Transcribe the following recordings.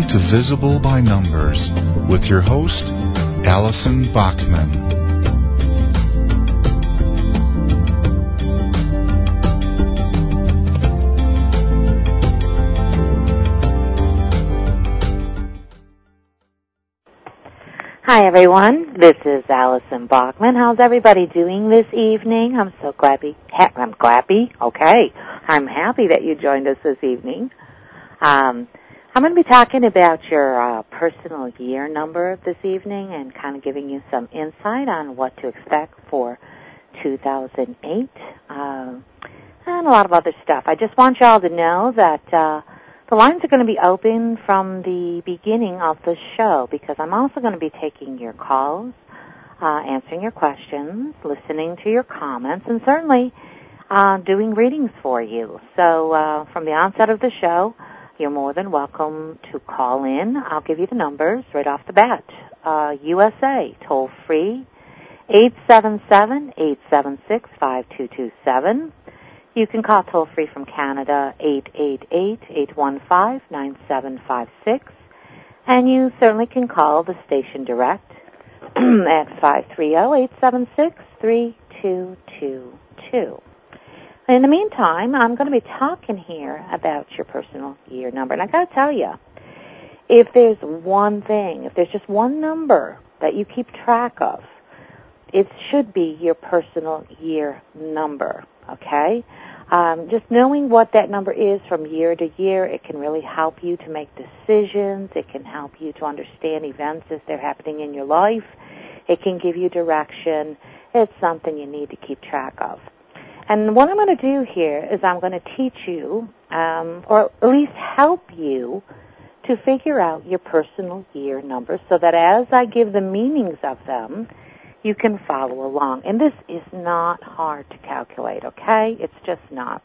to Visible by Numbers with your host, Allison Bachman. Hi, everyone. This is Allison Bachman. How's everybody doing this evening? I'm happy that you joined us this evening. I'm going to be talking about your personal year number this evening and kind of giving you some insight on what to expect for 2008 and a lot of other stuff. I just want y'all to know that the lines are going to be open from the beginning of the show because I'm also going to be taking your calls, answering your questions, listening to your comments, and certainly doing readings for you. So from the onset of the show, you're more than welcome to call in. I'll give you the numbers right off the bat. USA, toll free, 877-876-5227. You can call toll-free from Canada, 888-815-9756. And you certainly can call the station direct at 530-876-3222. In the meantime, I'm going to be talking here about your personal year number. And I got to tell you, if there's one thing, if there's just one number that you keep track of, it should be your personal year number, okay? Just knowing what that number is from year to year, it can really help you to make decisions. It can help you to understand events as they're happening in your life. It can give you direction. It's something you need to keep track of. And what I'm going to do here is I'm going to teach you, or at least help you, to figure out your personal year number so that as I give the meanings of them, you can follow along. And this is not hard to calculate, okay? It's just not.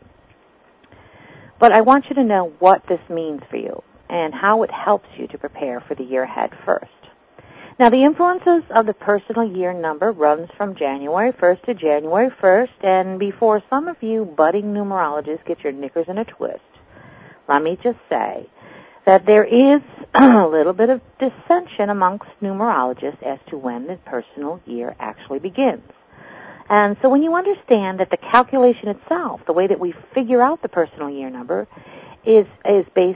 But I want you to know what this means for you and how it helps you to prepare for the year ahead first. Now, the influences of the personal year number runs from January 1st to January 1st, and before some of you budding numerologists get your knickers in a twist, let me just say that there is a little bit of dissension amongst numerologists as to when the personal year actually begins. And so when you understand that the calculation itself, the way that we figure out the personal year number, is based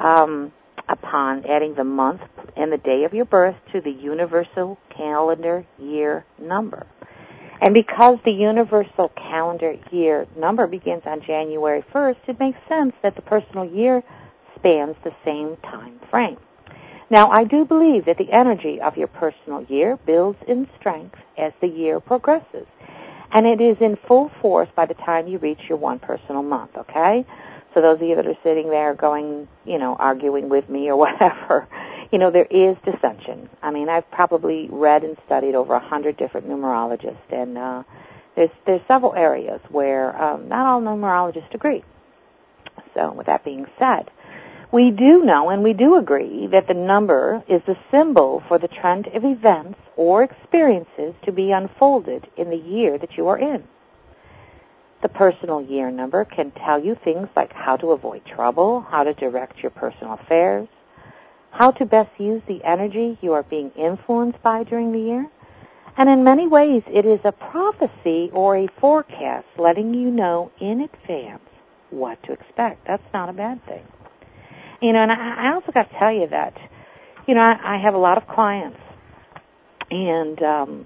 upon adding the month and the day of your birth to the universal calendar year number. And because the universal calendar year number begins on January 1st, it makes sense that the personal year spans the same time frame. Now, I do believe that the energy of your personal year builds in strength as the year progresses, and it is in full force by the time you reach your one personal month, okay? So those of you that are sitting there going, arguing with me or whatever, there is dissension. I mean, I've probably read and studied over 100 different numerologists, and there's several areas where not all numerologists agree. So with that being said, we do know and we do agree that the number is the symbol for the trend of events or experiences to be unfolded in the year that you are in. The personal year number can tell you things like how to avoid trouble, how to direct your personal affairs, how to best use the energy you are being influenced by during the year. And in many ways, it is a prophecy or a forecast letting you know in advance what to expect. That's not a bad thing. And I also got to tell you that, I have a lot of clients, and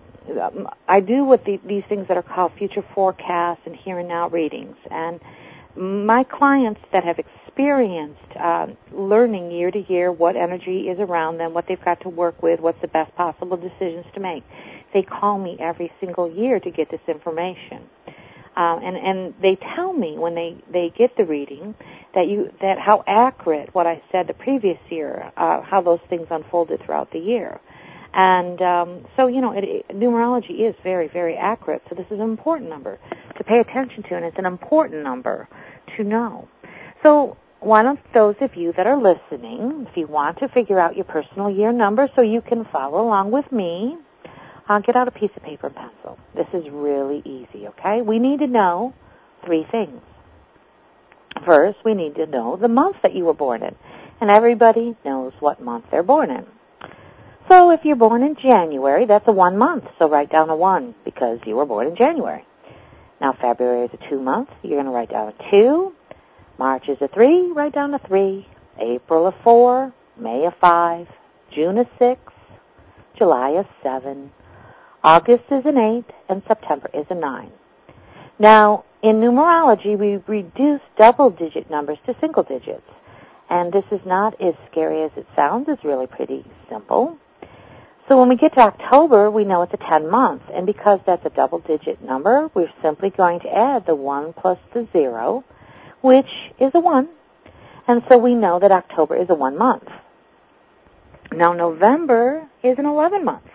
I do these things that are called future forecasts and here and now readings. And my clients that have experienced learning year to year what energy is around them, what they've got to work with, what's the best possible decisions to make, they call me every single year to get this information. And they tell me when they get the reading that how accurate what I said the previous year, how those things unfolded throughout the year. And so, numerology is very, very accurate. So this is an important number to pay attention to, and it's an important number to know. So one of those of you that are listening, if you want to figure out your personal year number so you can follow along with me, get out a piece of paper and pencil. This is really easy, okay? We need to know 3 things. First, we need to know the month that you were born in. And everybody knows what month they're born in. So if you're born in January, that's a 1 month. So write down a 1 because you were born in January. Now February is a 2 month. You're going to write down a 2. March is a 3. Write down a 3. April a 4. May a 5. June a 6. July a 7. August is an 8. And September is a 9. Now, in numerology, we reduce double-digit numbers to single digits. And this is not as scary as it sounds. It's really pretty simple. So when we get to October, we know it's a 10 month. And because that's a double-digit number, we're simply going to add the 1 plus the 0, which is a 1. And so we know that October is a 1 month. Now, November is an 11 month.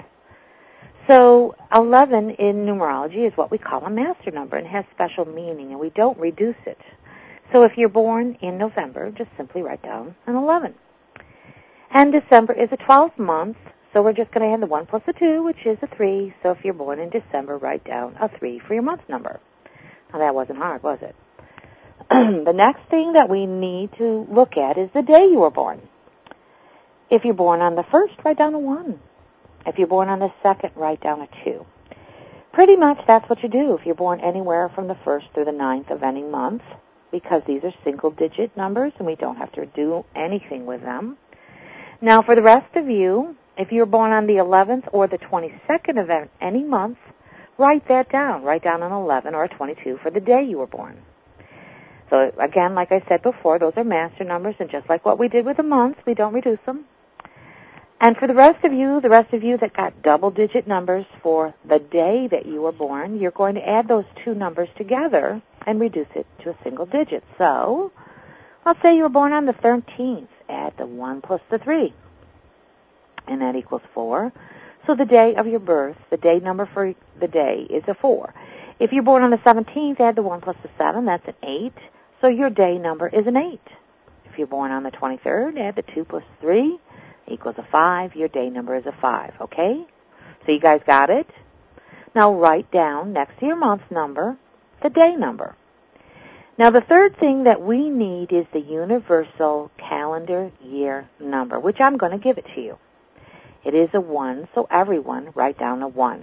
So 11 in numerology is what we call a master number and has special meaning, and we don't reduce it. So if you're born in November, just simply write down an 11. And December is a 12 month, so we're just going to add the 1 plus the 2, which is a 3. So if you're born in December, write down a 3 for your month number. Now, that wasn't hard, was it? The next thing that we need to look at is the day you were born. If you're born on the 1st, write down a 1. If you're born on the 2nd, write down a 2. Pretty much that's what you do if you're born anywhere from the 1st through the 9th of any month, because these are single-digit numbers and we don't have to do anything with them. Now, for the rest of you, if you're born on the 11th or the 22nd of any month, write that down. Write down an 11 or a 22 for the day you were born. So, again, like I said before, those are master numbers, and just like what we did with the months, we don't reduce them. And for the rest of you that got double-digit numbers for the day that you were born, you're going to add those two numbers together and reduce it to a single digit. So, let's say you were born on the 13th. Add the 1 plus the 3, and that equals 4. So the day of your birth, the day number for the day is a 4. If you're born on the 17th, add the 1 plus the 7. That's an 8. So your day number is an 8. If you're born on the 23rd, add the 2 plus 3. Equals a 5. Your day number is a 5, okay? So you guys got it? Now write down next to your month number the day number. Now the third thing that we need is the universal calendar year number, which I'm going to give it to you. It is a 1, so everyone write down a 1.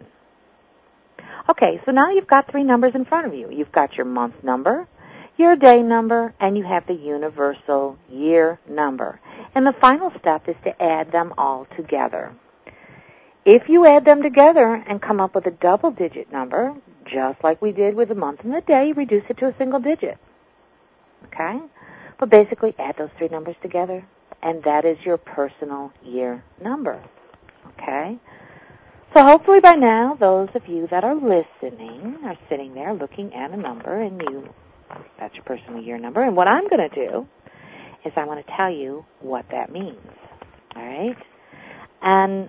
Okay, so now you've got 3 numbers in front of you. You've got your month number, your day number, and you have the universal year number. And the final step is to add them all together. If you add them together and come up with a double-digit number, just like we did with the month and the day, reduce it to a single digit. Okay? But basically add those 3 numbers together, and that is your personal year number. Okay? So hopefully by now, those of you that are listening are sitting there looking at a number, and that's your personal year number. And what I'm going to do is I want to tell you what that means. All right? And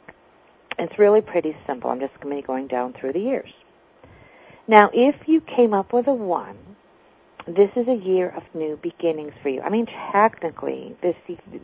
it's really pretty simple. I'm just going to be going down through the years. Now, if you came up with a 1, this is a year of new beginnings for you. I mean, technically, this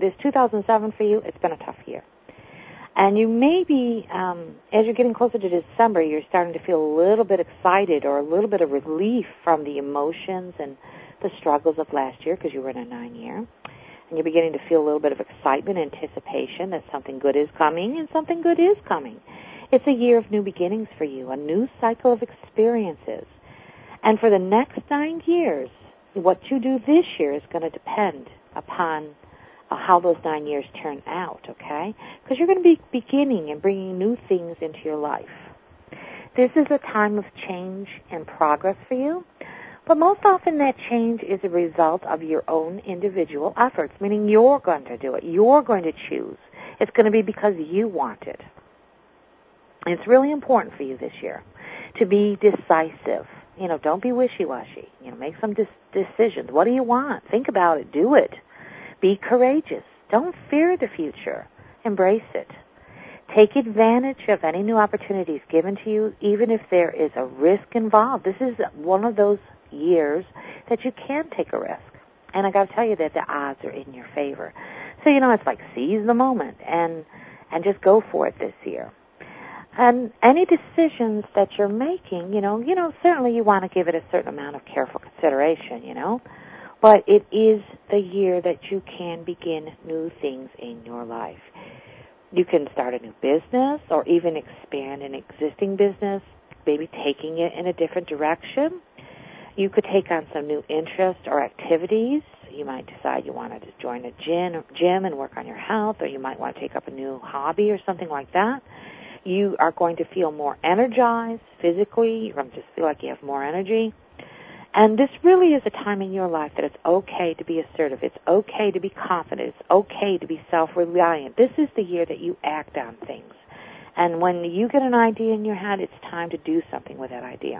2007 for you, it's been a tough year. And you may be, as you're getting closer to December, you're starting to feel a little bit excited or a little bit of relief from the emotions and the struggles of last year because you were in a 9-year. And you're beginning to feel a little bit of excitement, anticipation that something good is coming, and something good is coming. It's a year of new beginnings for you, a new cycle of experiences. And for the next 9 years, what you do this year is going to depend upon how those 9 years turn out, okay? Because you're going to be beginning and bringing new things into your life. This is a time of change and progress for you, but most often that change is a result of your own individual efforts, meaning you're going to do it. You're going to choose. It's going to be because you want it. And it's really important for you this year to be decisive. You know, don't be wishy-washy. You know, make some decisions. What do you want? Think about it. Do it. Be courageous. Don't fear the future. Embrace it. Take advantage of any new opportunities given to you, even if there is a risk involved. This is one of those years that you can take a risk. And I got to tell you that the odds are in your favor. So, you know, it's like seize the moment and just go for it this year. And any decisions that you're making, you know, certainly you want to give it a certain amount of careful consideration, you know. but it is the year that you can begin new things in your life. You can start a new business or even expand an existing business, maybe taking it in a different direction. You could take on some new interests or activities. You might decide you want to join a gym and work on your health, or you might want to take up a new hobby or something like that. You are going to feel more energized physically. You're going to just feel like you have more energy. And this really is a time in your life that it's okay to be assertive. It's okay to be confident. It's okay to be self-reliant. This is the year that you act on things. And when you get an idea in your head, it's time to do something with that idea.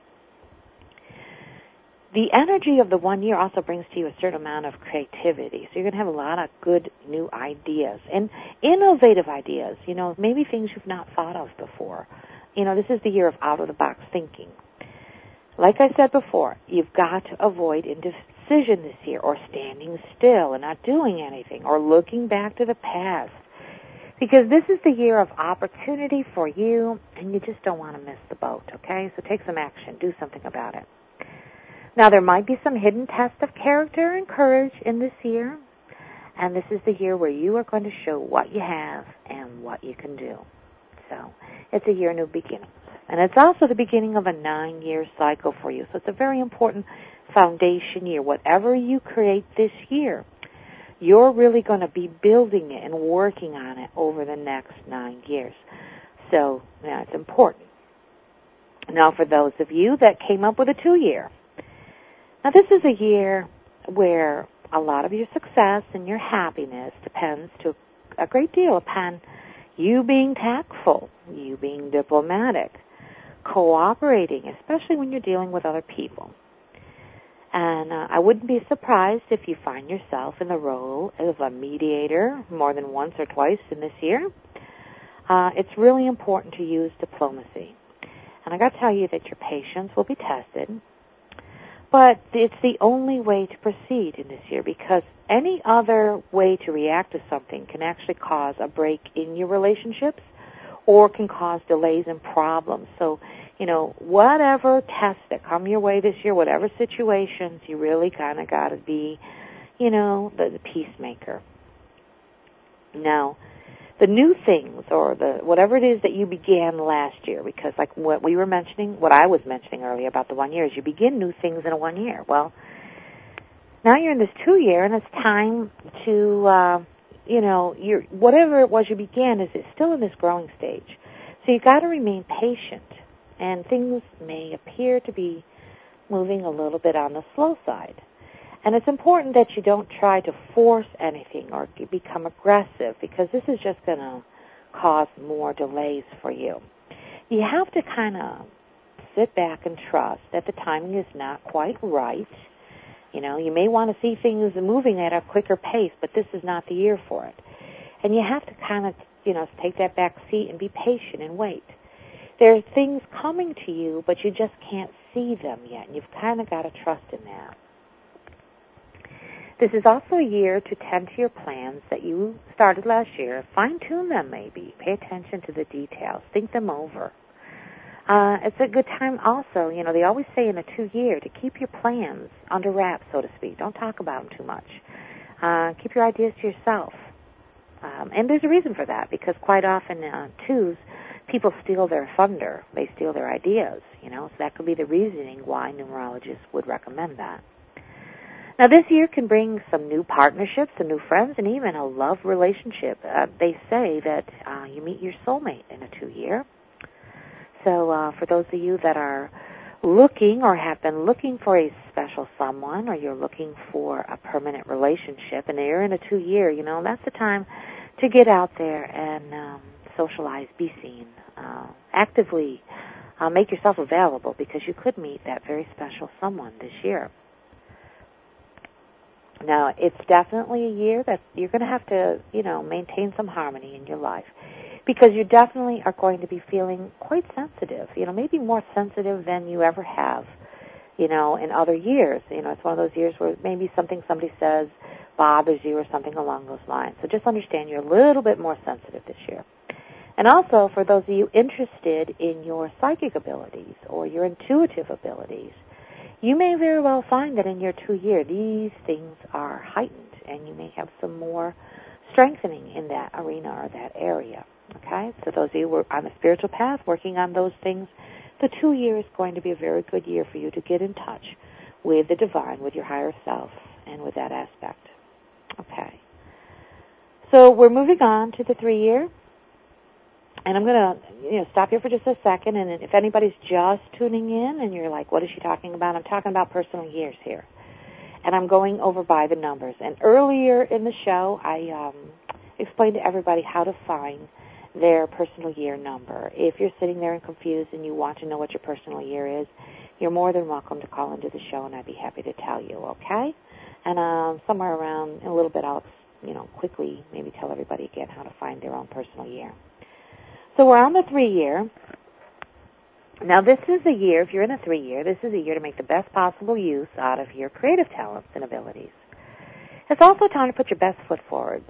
The energy of the 1 year also brings to you a certain amount of creativity. So you're going to have a lot of good new ideas and innovative ideas, maybe things you've not thought of before. This is the year of out-of-the-box thinking. Like I said before, you've got to avoid indecision this year, or standing still and not doing anything, or looking back to the past. Because this is the year of opportunity for you, and you just don't want to miss the boat, okay? So take some action. Do something about it. Now, there might be some hidden tests of character and courage in this year, and this is the year where you are going to show what you have and what you can do. So it's a year of new beginnings. And it's also the beginning of a 9-year cycle for you. So it's a very important foundation year. Whatever you create this year, you're really going to be building it and working on it over the next 9 years. So it's important. Now, for those of you that came up with a 2-year, now this is a year where a lot of your success and your happiness depends to a great deal upon you being tactful, you being diplomatic, cooperating, especially when you're dealing with other people. And I wouldn't be surprised if you find yourself in the role of a mediator more than once or twice in this year. It's really important to use diplomacy. And I got to tell you that your patience will be tested, but it's the only way to proceed in this year, because any other way to react to something can actually cause a break in your relationships or can cause delays and problems. So, whatever tests that come your way this year, whatever situations, you really kind of got to be, the peacemaker. Now, the new things, or whatever it is that you began last year, because like what I was mentioning earlier about the 1 year, is you begin new things in a 1 year. Well, now you're in this 2 year, and it's time to, whatever it was you began is still in this growing stage. So you got to remain patient, and things may appear to be moving a little bit on the slow side. And it's important that you don't try to force anything or become aggressive, because this is just going to cause more delays for you. You have to kind of sit back and trust that the timing is not quite right. You may want to see things moving at a quicker pace, but this is not the year for it. And you have to kind of, take that back seat and be patient and wait. There are things coming to you, but you just can't see them yet, and you've kind of got to trust in that. This is also a year to tend to your plans that you started last year. Fine-tune them maybe. Pay attention to the details. Think them over. It's a good time also, they always say in a 2 year to keep your plans under wraps, so to speak. Don't talk about them too much. Keep your ideas to yourself. And there's a reason for that, because quite often 2s, people steal their thunder. They steal their ideas, so that could be the reasoning why numerologists would recommend that. Now, this year can bring some new partnerships, some new friends, and even a love relationship. They say that you meet your soulmate in a 2 year. So for those of you that are looking or have been looking for a special someone, or you're looking for a permanent relationship, and you're in a 2 year, that's the time to get out there and socialize, be seen, actively make yourself available, because you could meet that very special someone this year. Now, it's definitely a year that you're going to have to, maintain some harmony in your life, because you definitely are going to be feeling quite sensitive, maybe more sensitive than you ever have, in other years. It's one of those years where maybe something somebody says bothers you or something along those lines. So just understand you're a little bit more sensitive this year. And also, for those of you interested in your psychic abilities or your intuitive abilities, you may very well find that in your 2 year, these things are heightened, and you may have some more strengthening in that arena or that area. Okay? So those of you who are on the spiritual path working on those things, the 2 year is going to be a very good year for you to get in touch with the divine, with your higher self, and with that aspect. Okay. So we're moving on to the 3 year. And I'm going to stop here for just a second. And if anybody's just tuning in and you're like, what is she talking about? I'm talking about personal years here. And I'm going over by the numbers. And earlier in the show, I explained to everybody how to find their personal year number. If you're sitting there and confused and you want to know what your personal year is, you're more than welcome to call into the show, and I'd be happy to tell you, okay? And somewhere around in a little bit, I'll quickly maybe tell everybody again how to find their own personal year. So we're on the 3 year. Now this is a year, if you're in a 3 year, this is a year to make the best possible use out of your creative talents and abilities. It's also time to put your best foot forward,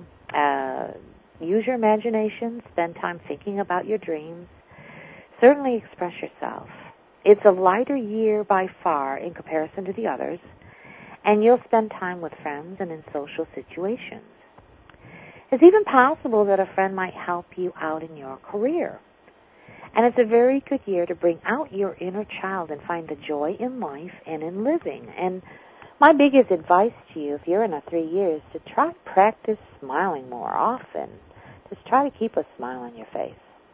use your imagination, spend time thinking about your dreams, certainly express yourself. It's a lighter year by far in comparison to the others, and you'll spend time with friends and in social situations. It's even possible that a friend might help you out in your career. And it's a very good year to bring out your inner child and find the joy in life and in living. And my biggest advice to you, if you're in a 3 year, is to try to practice smiling more often. Just try to keep a smile on your face.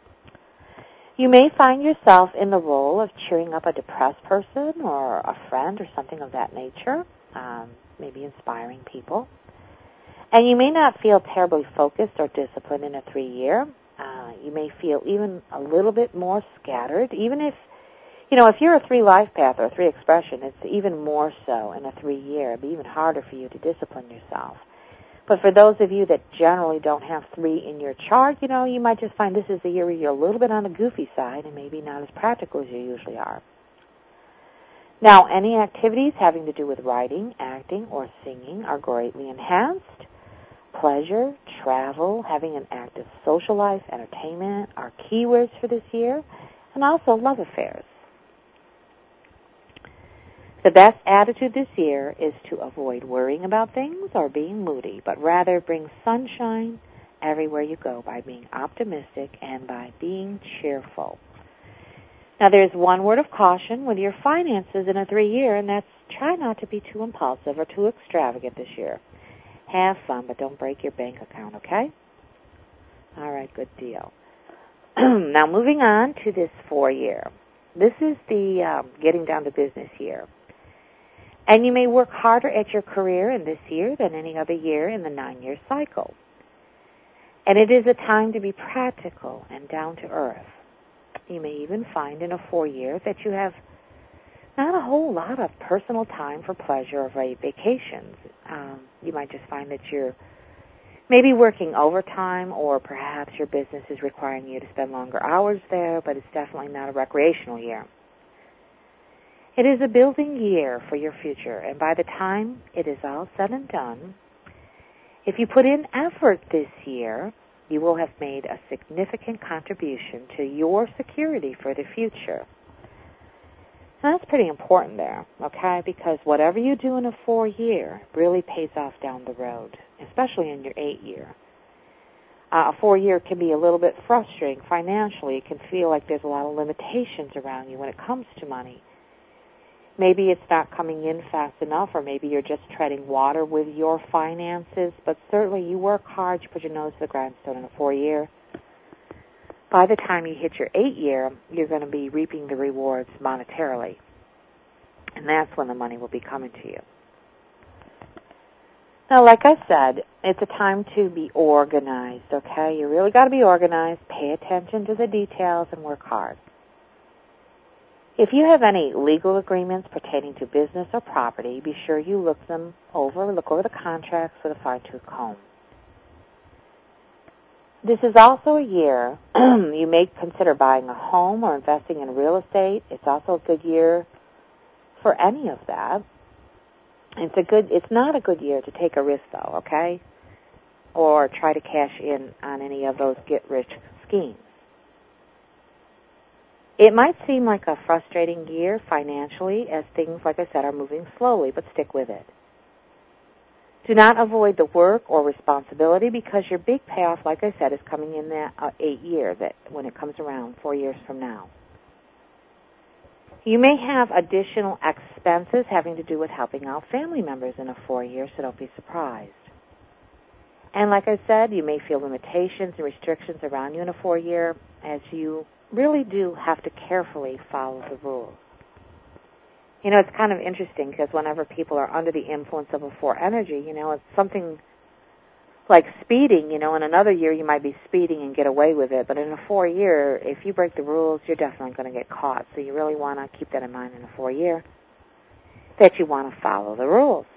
You may find yourself in the role of cheering up a depressed person or a friend or something of that nature, maybe inspiring people. And you may not feel terribly focused or disciplined in a 3 year. You may feel even a little bit more scattered. Even if you're a 3 life path or a 3 expression, it's even more so in a 3 year. It'd be even harder for you to discipline yourself. But for those of you that generally don't have 3 in your chart, you might just find this is a year where you're a little bit on the goofy side and maybe not as practical as you usually are. Now, any activities having to do with writing, acting, or singing are greatly enhanced. Pleasure, travel, having an active social life, entertainment are keywords for this year, and also love affairs. The best attitude this year is to avoid worrying about things or being moody, but rather bring sunshine everywhere you go by being optimistic and by being cheerful. Now, there's one word of caution with your finances in a 3 year, and that's try not to be too impulsive or too extravagant this year. Have fun, but don't break your bank account, okay? All right, good deal. Now, moving on to this 4 year. This is the getting down to business year. And you may work harder at your career in this year than any other year in the 9 year cycle. And it is a time to be practical and down to earth. You may even find in a 4 year that you have not a whole lot of personal time for pleasure or vacations. You might just find that you're maybe working overtime, or perhaps your business is requiring you to spend longer hours there, but it's definitely not a recreational year. It is a building year for your future, and by the time it is all said and done, if you put in effort this year, you will have made a significant contribution to your security for the future. And that's pretty important there, okay, because whatever you do in a 4 year really pays off down the road, especially in your 8 year. A 4 year can be a little bit frustrating financially. It can feel like there's a lot of limitations around you when it comes to money. Maybe it's not coming in fast enough, or maybe you're just treading water with your finances, but certainly you work hard, you put your nose to the grindstone in a 4 year. By the time you hit your 8 year, you're going to be reaping the rewards monetarily. And that's when the money will be coming to you. Now, like I said, it's a time to be organized, okay? You really got to be organized, pay attention to the details, and work hard. If you have any legal agreements pertaining to business or property, be sure you look over the contracts with a fine-tooth comb. This is also a year you may consider buying a home or investing in real estate. It's also a good year for any of that. It's not a good year to take a risk, though, okay? Or try to cash in on any of those get-rich schemes. It might seem like a frustrating year financially as things, like I said, are moving slowly, but stick with it. Do not avoid the work or responsibility because your big payoff, like I said, is coming in that 8 years, that when it comes around 4 years from now. You may have additional expenses having to do with helping out family members in a 4 year, so don't be surprised. And like I said, you may feel limitations and restrictions around you in a 4 year as you really do have to carefully follow the rules. You know, it's kind of interesting because whenever people are under the influence of a 4 energy, you know, it's something like speeding. You know, in another year you might be speeding and get away with it, but in a 4 year, if you break the rules, you're definitely going to get caught. So you really want to keep that in mind in a 4 year, that you want to follow the rules.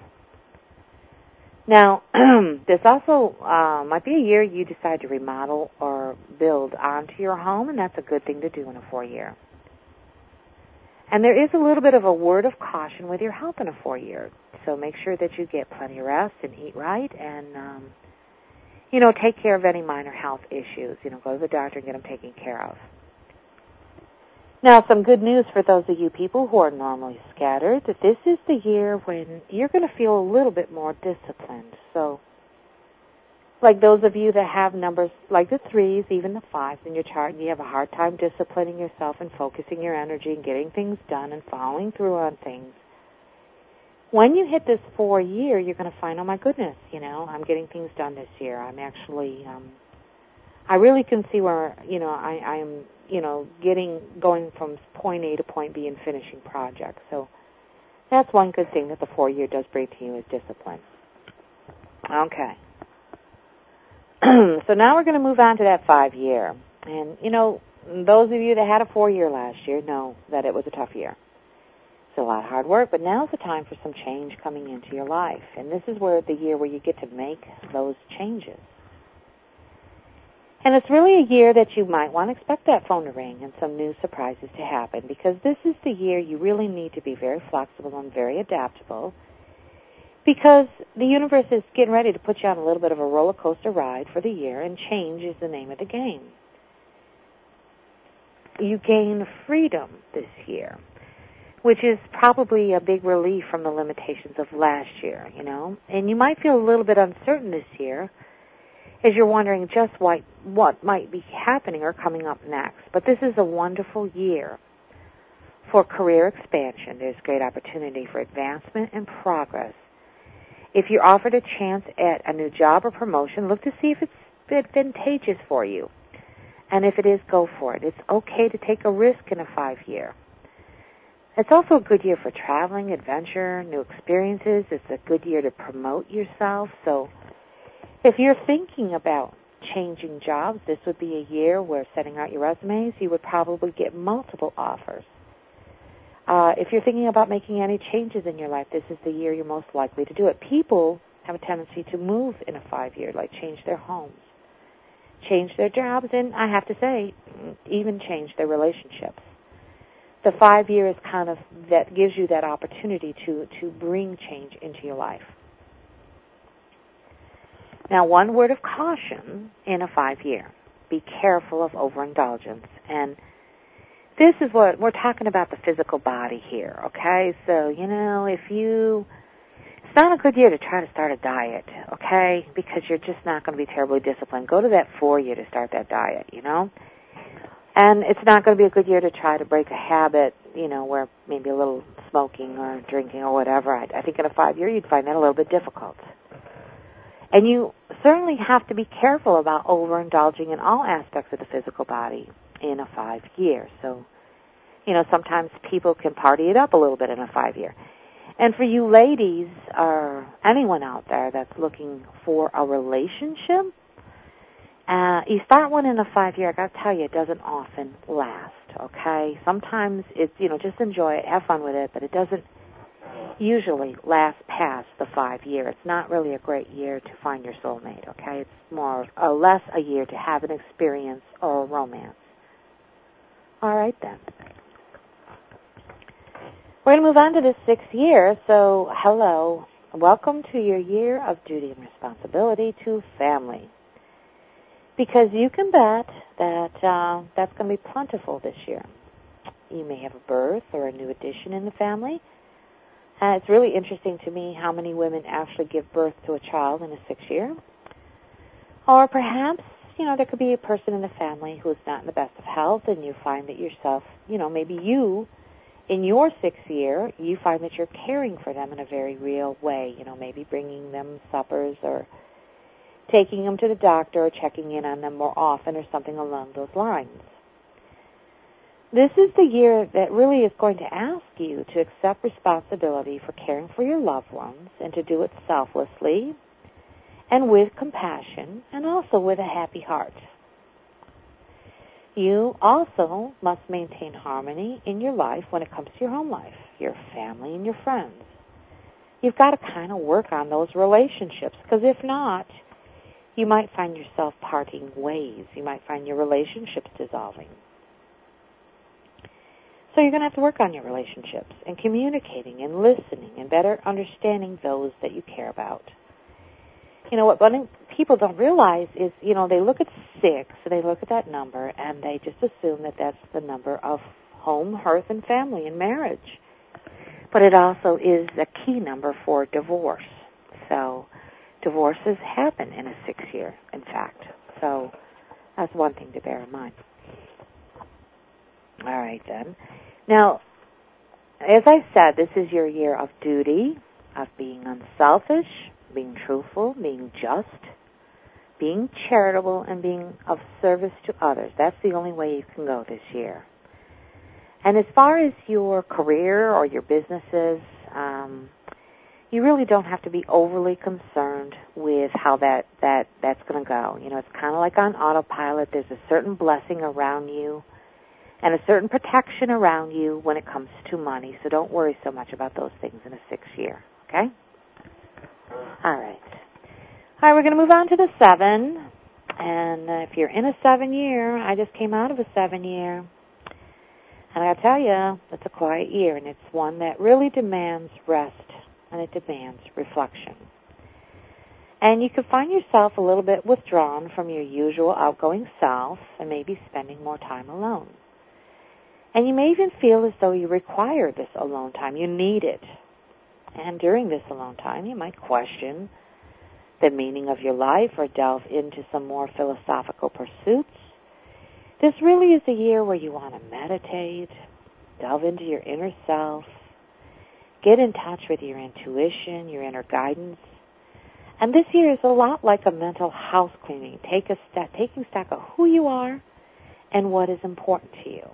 Now, this also might be a year you decide to remodel or build onto your home, and that's a good thing to do in a 4 year. And there is a little bit of a word of caution with your health in a 4 year. So make sure that you get plenty of rest and eat right and, you know, take care of any minor health issues. You know, go to the doctor and get them taken care of. Now, some good news for those of you people who are normally scattered, that this is the year when you're going to feel a little bit more disciplined. So, like those of you that have numbers like the 3s, even the 5s in your chart, and you have a hard time disciplining yourself and focusing your energy and getting things done and following through on things, when you hit this 4 year, you're going to find, oh my goodness, you know, I'm getting things done this year. I'm actually, I really can see where, you know, I'm, you know, going from point A to point B and finishing projects. So that's one good thing that the 4 year does bring to you is discipline. Okay. So now we're going to move on to that 5 year. And, you know, those of you that had a 4 year last year know that it was a tough year. It's a lot of hard work, but now's the time for some change coming into your life. And this is where the year where you get to make those changes. And it's really a year that you might want to expect that phone to ring and some new surprises to happen, because this is the year you really need to be very flexible and very adaptable, because the universe is getting ready to put you on a little bit of a roller coaster ride for the year, and change is the name of the game. You gain freedom this year, which is probably a big relief from the limitations of last year, you know. And you might feel a little bit uncertain this year as you're wondering just what might be happening or coming up next. But this is a wonderful year for career expansion. There's great opportunity for advancement and progress. If you're offered a chance at a new job or promotion, look to see if it's advantageous for you. And if it is, go for it. It's okay to take a risk in a 5 year. It's also a good year for traveling, adventure, new experiences. It's a good year to promote yourself. So if you're thinking about changing jobs, this would be a year where setting out your resumes, you would probably get multiple offers. If you're thinking about making any changes in your life, this is the year you're most likely to do it. People have a tendency to move in a 5 year, like change their homes, change their jobs, and I have to say, even change their relationships. The 5 year is kind of, that gives you that opportunity to bring change into your life. Now, one word of caution in a 5 year. Be careful of overindulgence. And this is what we're talking about, the physical body here, okay? So, you know, it's not a good year to try to start a diet, okay? Because you're just not going to be terribly disciplined. Go to that 4 year to start that diet, you know? And it's not going to be a good year to try to break a habit, you know, where maybe a little smoking or drinking or whatever. I think in a 5 year you'd find that a little bit difficult. And you certainly have to be careful about overindulging in all aspects of the physical body in a 5 year. So, you know, sometimes people can party it up a little bit in a 5 year. And for you ladies or anyone out there that's looking for a relationship, you start one in a 5 year, I got to tell you, it doesn't often last, okay? Sometimes it's, you know, just enjoy it, have fun with it, but it doesn't usually last past the 5 year. It's not really a great year to find your soulmate, okay? It's more or less a year to have an experience or a romance. All right, then. We're going to move on to the 6th year. So, hello. Welcome to your year of duty and responsibility to family. Because you can bet that that's going to be plentiful this year. You may have a birth or a new addition in the family. It's really interesting to me how many women actually give birth to a child in a 6th year. Or perhaps, there could be a person in the family who's not in the best of health, and you find that yourself, maybe you, in your 6th year, you find that you're caring for them in a very real way, maybe bringing them suppers or taking them to the doctor or checking in on them more often or something along those lines. This is the year that really is going to ask you to accept responsibility for caring for your loved ones and to do it selflessly and with compassion and also with a happy heart. You also must maintain harmony in your life when it comes to your home life, your family, and your friends. You've got to kind of work on those relationships, because if not, you might find yourself parting ways. You might find your relationships dissolving. So you're going to have to work on your relationships and communicating and listening and better understanding those that you care about. What people don't realize is, they look at 6 and they look at that number and they just assume that that's the number of home, hearth, and family and marriage. But it also is a key number for divorce. So divorces happen in a 6th year, in fact. So that's one thing to bear in mind. All right, then. Now, as I said, this is your year of duty, of being unselfish, being truthful, being just, being charitable, and being of service to others. That's the only way you can go this year. And as far as your career or your businesses, you really don't have to be overly concerned with how that's going to go. It's kind of like on autopilot. There's a certain blessing around you and a certain protection around you when it comes to money. So don't worry so much about those things in a 6th year, okay? All right, we're going to move on to the 7. And if you're in a 7 year, I just came out of a 7 year. And I got to tell you, it's a quiet year, and it's one that really demands rest, and it demands reflection. And you could find yourself a little bit withdrawn from your usual outgoing self and maybe spending more time alone. And you may even feel as though you require this alone time. You need it. And during this alone time, you might question the meaning of your life or delve into some more philosophical pursuits. This really is a year where you want to meditate, delve into your inner self, get in touch with your intuition, your inner guidance. And this year is a lot like a mental house cleaning, taking stock of who you are and what is important to you.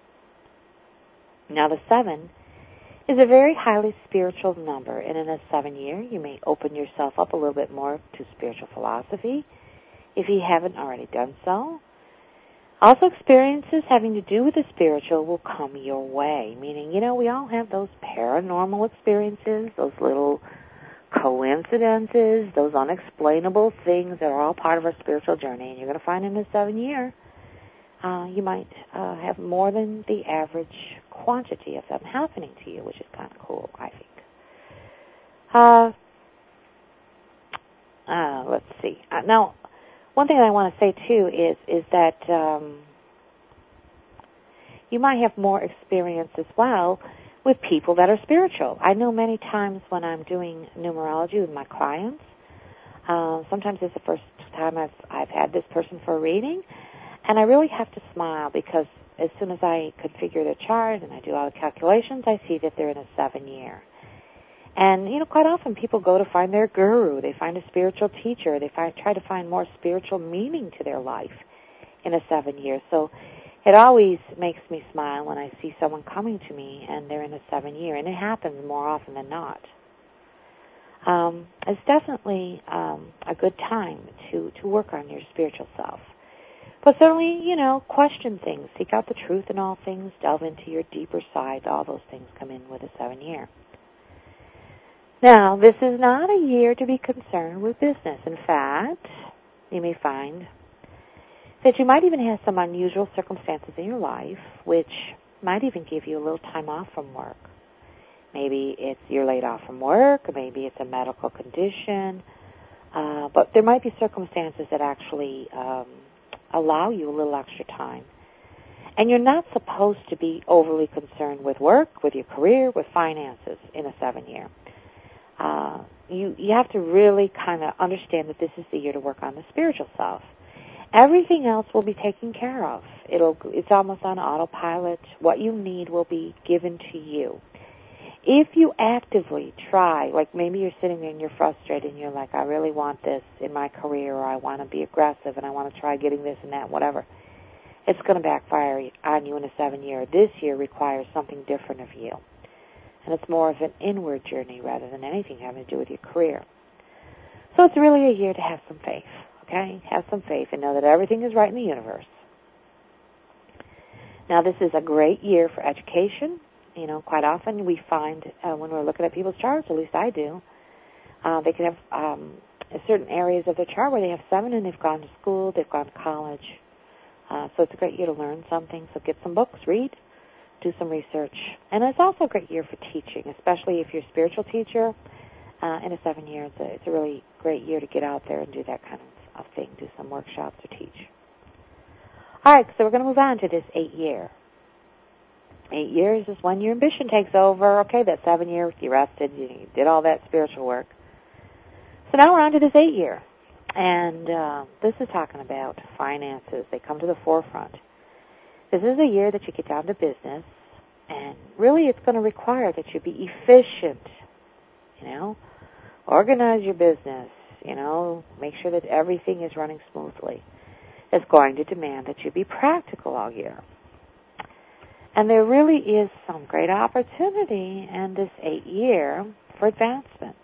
Now, the 7 is a very highly spiritual number, and in a 7 year, you may open yourself up a little bit more to spiritual philosophy if you haven't already done so. Also, experiences having to do with the spiritual will come your way, meaning, we all have those paranormal experiences, those little coincidences, those unexplainable things that are all part of our spiritual journey, and you're going to find in a 7 year, you might have more than the average quantity of them happening to you, which is kind of cool, I think. Let's see. Now, one thing I want to say, too, is that you might have more experience as well with people that are spiritual. I know many times when I'm doing numerology with my clients, sometimes it's the first time I've had this person for a reading, and I really have to smile because as soon as I configure their chart and I do all the calculations, I see that they're in a 7 year. And, quite often people go to find their guru. They find a spiritual teacher. They try to find more spiritual meaning to their life in a 7 year. So it always makes me smile when I see someone coming to me and they're in a 7 year. And it happens more often than not. It's definitely a good time to work on your spiritual self. But certainly, question things. Seek out the truth in all things. Delve into your deeper side. All those things come in with a 7 year. Now, this is not a year to be concerned with business. In fact, you may find that you might even have some unusual circumstances in your life which might even give you a little time off from work. Maybe you're laid off from work, or maybe it's a medical condition, but there might be circumstances that actually allow you a little extra time. And you're not supposed to be overly concerned with work, with your career, with finances in a 7-year. You have to really kind of understand that this is the year to work on the spiritual self. Everything else will be taken care of. It's almost on autopilot. What you need will be given to you. If you actively try, like maybe you're sitting there and you're frustrated and you're like, I really want this in my career, or I want to be aggressive and I want to try getting this and that, whatever, it's going to backfire on you in a 7-year. This year requires something different of you. And it's more of an inward journey rather than anything having to do with your career. So it's really a year to have some faith, okay? Have some faith and know that everything is right in the universe. Now, this is a great year for education. You know, quite often we find when we're looking at people's charts, at least I do, they can have certain areas of their chart where they have 7 and they've gone to school, they've gone to college. So it's a great year to learn something. So get some books, read, do some research. And it's also a great year for teaching, especially if you're a spiritual teacher. In a 7-year, it's a really great year to get out there and do that kind of thing, do some workshops or teach. All right, so we're going to move on to this 8-year. 8 years is when your ambition takes over. Okay, that 7-year, you rested, you did all that spiritual work. So now we're on to this 8-year. And this is talking about finances. They come to the forefront. This is a year that you get down to business, and really it's going to require that you be efficient, you know, organize your business, you know, make sure that everything is running smoothly. It's going to demand that you be practical all year. And there really is some great opportunity in this 8-year for advancement.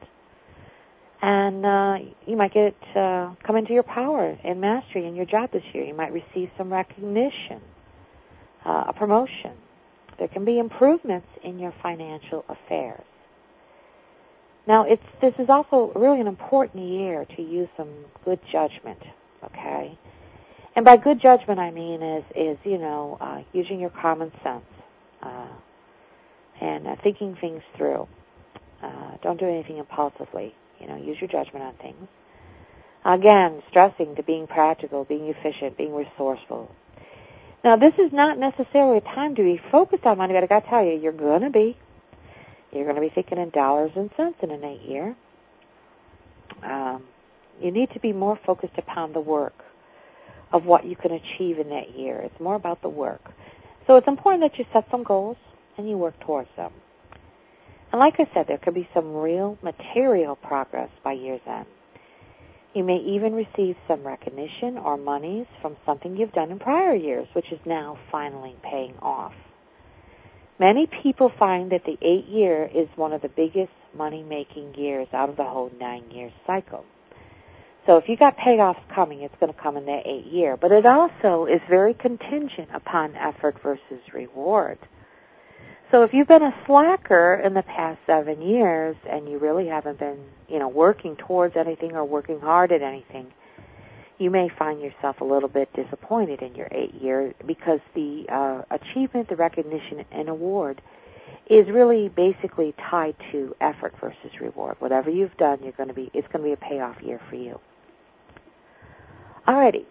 And you might come into your power and mastery in your job this year. You might receive some recognition, a promotion. There can be improvements in your financial affairs. Now, this is also really an important year to use some good judgment, okay? And by good judgment, I mean is using your common sense and thinking things through. Don't do anything impulsively. You know, use your judgment on things. Again, stressing to being practical, being efficient, being resourceful. Now, this is not necessarily a time to be focused on money, but I got to tell you, you're going to be thinking in dollars and cents in an 8-year. You need to be more focused upon the work of what you can achieve in that year. It's more about the work. So it's important that you set some goals and you work towards them. And like I said, there could be some real material progress by year's end. You may even receive some recognition or monies from something you've done in prior years, which is now finally paying off. Many people find that the 8-year is one of the biggest money-making years out of the whole 9-year cycle. So if you got payoffs coming, it's going to come in that 8-year. But it also is very contingent upon effort versus reward. So if you've been a slacker in the past 7 years and you really haven't been, working towards anything or working hard at anything, you may find yourself a little bit disappointed in your 8-year because the achievement, the recognition, and award is really basically tied to effort versus reward. Whatever you've done, it's going to be a payoff year for you. Alrighty.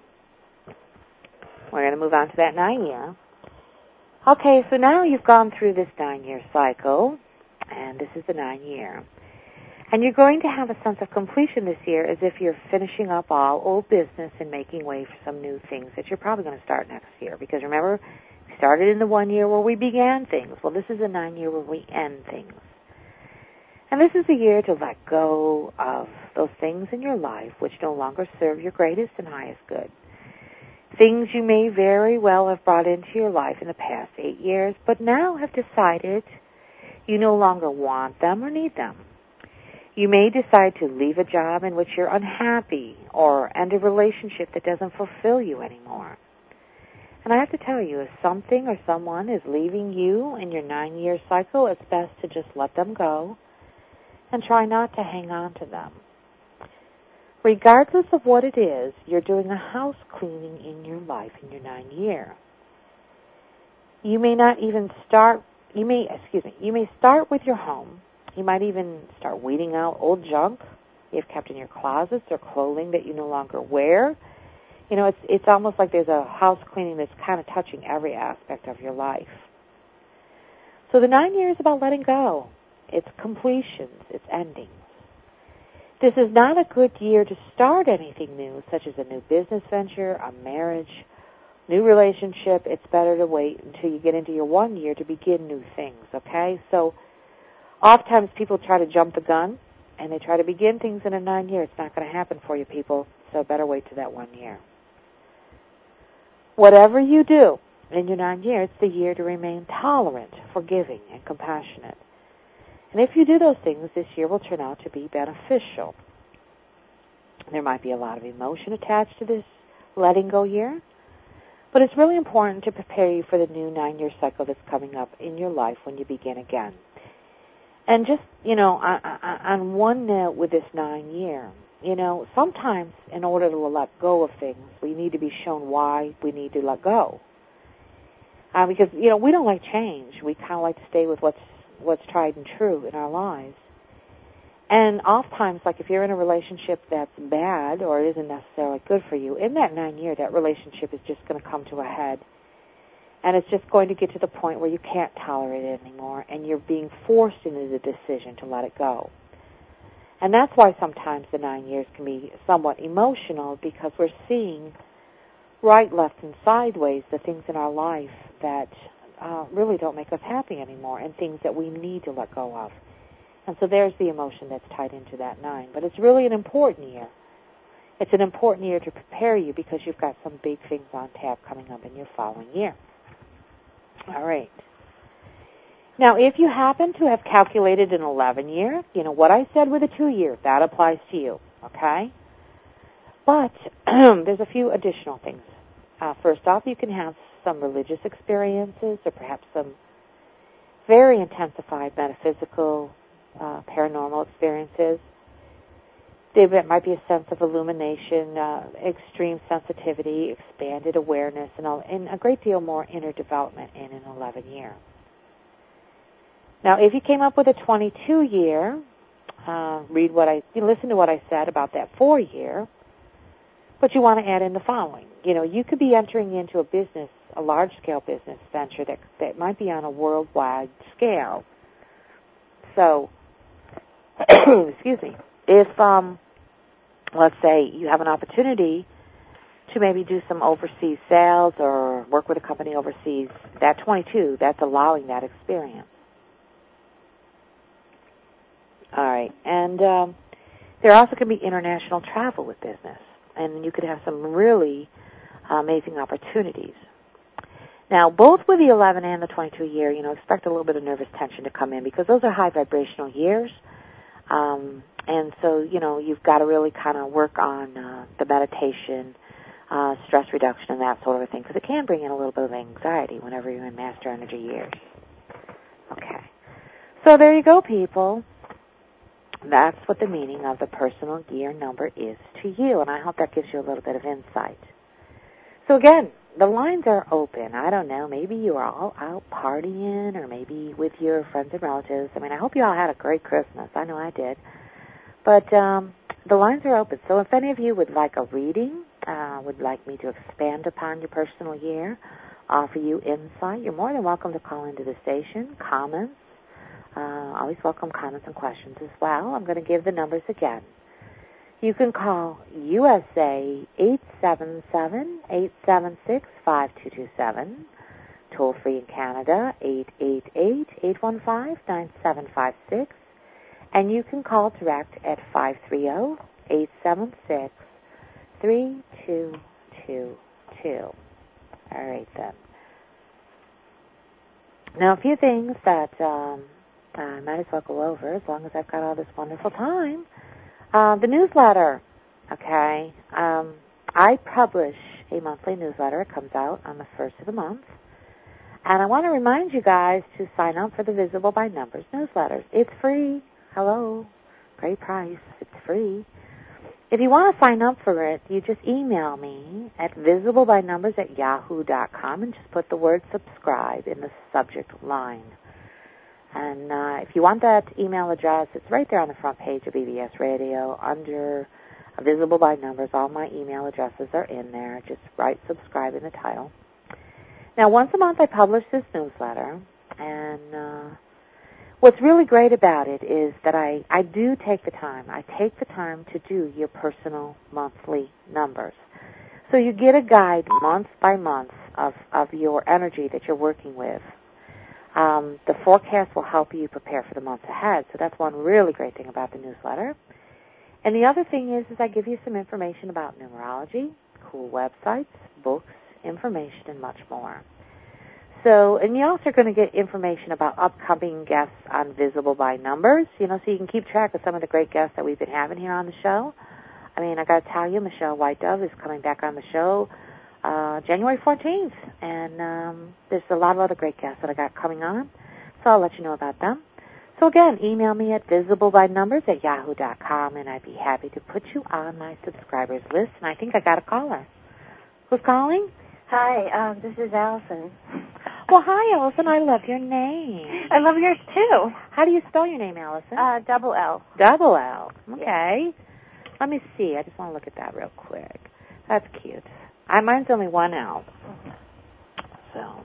We're going to move on to that 9-year. Okay, so now you've gone through this 9-year cycle, and this is the 9-year. And you're going to have a sense of completion this year as if you're finishing up all old business and making way for some new things that you're probably going to start next year. Because remember, we started in the 1 year where we began things. Well, this is the 9-year where we end things. And this is the year to let go of those things in your life which no longer serve your greatest and highest good. Things you may very well have brought into your life in the past 8 years, but now have decided you no longer want them or need them. You may decide to leave a job in which you're unhappy or end a relationship that doesn't fulfill you anymore. And I have to tell you, if something or someone is leaving you in your 9-year cycle, it's best to just let them go and try not to hang on to them. Regardless of what it is, you're doing a house cleaning in your life in your 9-year. You may start with your home. You might even start weeding out old junk you've kept in your closets or clothing that you no longer wear. it's almost like there's a house cleaning that's kind of touching every aspect of your life. So the 9 years is about letting go. It's completions. It's endings. This is not a good year to start anything new, such as a new business venture, a marriage, new relationship. It's better to wait until you get into your 1 year to begin new things, okay? So oftentimes people try to jump the gun, and they try to begin things in a 9 year. It's not going to happen for you, people, so better wait to that 1 year. Whatever you do in your 9 years, it's the year to remain tolerant, forgiving, and compassionate. And if you do those things, this year will turn out to be beneficial. There might be a lot of emotion attached to this letting go year, but it's really important to prepare you for the new 9-year cycle that's coming up in your life when you begin again. And just, on one note with this 9 year, sometimes in order to let go of things, we need to be shown why we need to let go. Because, we don't like change. We kind of like to stay with what's tried and true in our lives. And oftentimes, like if you're in a relationship that's bad or isn't necessarily good for you, in that 9 year, that relationship is just going to come to a head. And it's just going to get to the point where you can't tolerate it anymore, and you're being forced into the decision to let it go. And that's why sometimes the 9 years can be somewhat emotional, because we're seeing right, left, and sideways the things in our life that really don't make us happy anymore, and things that we need to let go of. And so there's the emotion that's tied into that 9. But it's really an important year. It's an important year to prepare you because you've got some big things on tap coming up in your following year. All right. Now, if you happen to have calculated an 11 year, what I said with a 2 year, that applies to you, okay? But there's a few additional things. First off, you can have some religious experiences or perhaps some very intensified metaphysical, paranormal experiences. There might be a sense of illumination, extreme sensitivity, expanded awareness, and a great deal more inner development in an 11 year. Now, if you came up with a 22 year, listen to what I said about that 4 year, but you want to add in the following. You could be entering into a large-scale business venture that might be on a worldwide scale. So, excuse me, if, let's say you have an opportunity to maybe do some overseas sales or work with a company overseas, that 22, that's allowing that experience. All right, and there also can be international travel with business, and you could have some really amazing opportunities. Now, both with the 11 and the 22 year, expect a little bit of nervous tension to come in because those are high vibrational years. And so, you've got to really kind of work on the meditation, stress reduction, and that sort of a thing, because it can bring in a little bit of anxiety whenever you're in master energy years. Okay. So there you go, people. That's what the meaning of the personal year number is to you, and I hope that gives you a little bit of insight. So again, the lines are open. I don't know, maybe you are all out partying or maybe with your friends and relatives. I hope you all had a great Christmas. I know I did. But the lines are open. So if any of you would like a reading, would like me to expand upon your personal year, offer you insight, you're more than welcome to call into the station. Comments, always welcome comments and questions as well. I'm going to give the numbers again. You can call USA 877-876-5227, toll free in Canada 888-815-9756, and you can call direct at 530-876-3222. All right, then. Now, a few things that I might as well go over as long as I've got all this wonderful time. The newsletter, okay. I publish a monthly newsletter. It comes out on the first of the month. And I want to remind you guys to sign up for the Visible by Numbers newsletters. It's free. Hello. Great price. It's free. If you want to sign up for it, you just email me at visiblebynumbers@yahoo.com and just put the word subscribe in the subject line. And if you want that email address, it's right there on the front page of BBS Radio under Visible by Numbers. All my email addresses are in there. Just write subscribe in the title. Now, once a month I publish this newsletter, and what's really great about it is that I do take the time. I take the time to do your personal monthly numbers. So you get a guide month by month of your energy that you're working with. The forecast will help you prepare for the months ahead. So that's one really great thing about the newsletter. And the other thing is I give you some information about numerology, cool websites, books, information, and much more. So, and you also are going to get information about upcoming guests on Visible by Numbers, so you can keep track of some of the great guests that we've been having here on the show. I mean, I got to tell you, Michelle White Dove is coming back on the show January 14th, and there's a lot of other great guests that I got coming on, so I'll let you know about them. So again, email me at visiblebynumbers@yahoo.com, and I'd be happy to put you on my subscribers list. And I think I got a caller. Who's calling? Hi, this is Allison. Well, hi, Allison. I love your name. I love yours, too. How do you spell your name, Allison? Double L. Double L. Okay. Yeah. Let me see. I just want to look at that real quick. That's cute. Mine's only one L. Mm-hmm. So,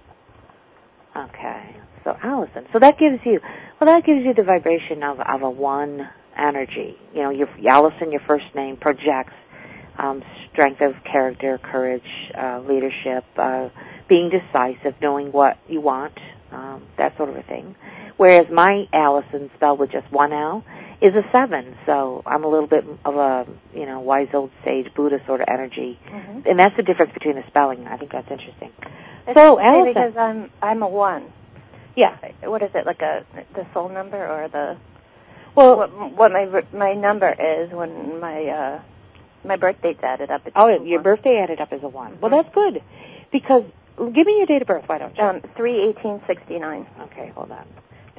okay. So, Allison. So that gives you the vibration of a one energy. Allison, your first name, projects strength of character, courage, leadership, being decisive, knowing what you want, that sort of a thing. Whereas my Allison, spelled with just one L, is a 7. So I'm a little bit of a, wise old sage Buddha sort of energy. Mm-hmm. And that's the difference between the spelling. I think that's interesting. It's so, Allison. Because I'm a 1. Yeah. What is it, like the soul number or the... Well, what my number is when my birth date's added up. Your birthday added up as a 1. Mm-hmm. Well, that's good. Because, give me your date of birth, why don't you? 3/18/69. Okay, hold on.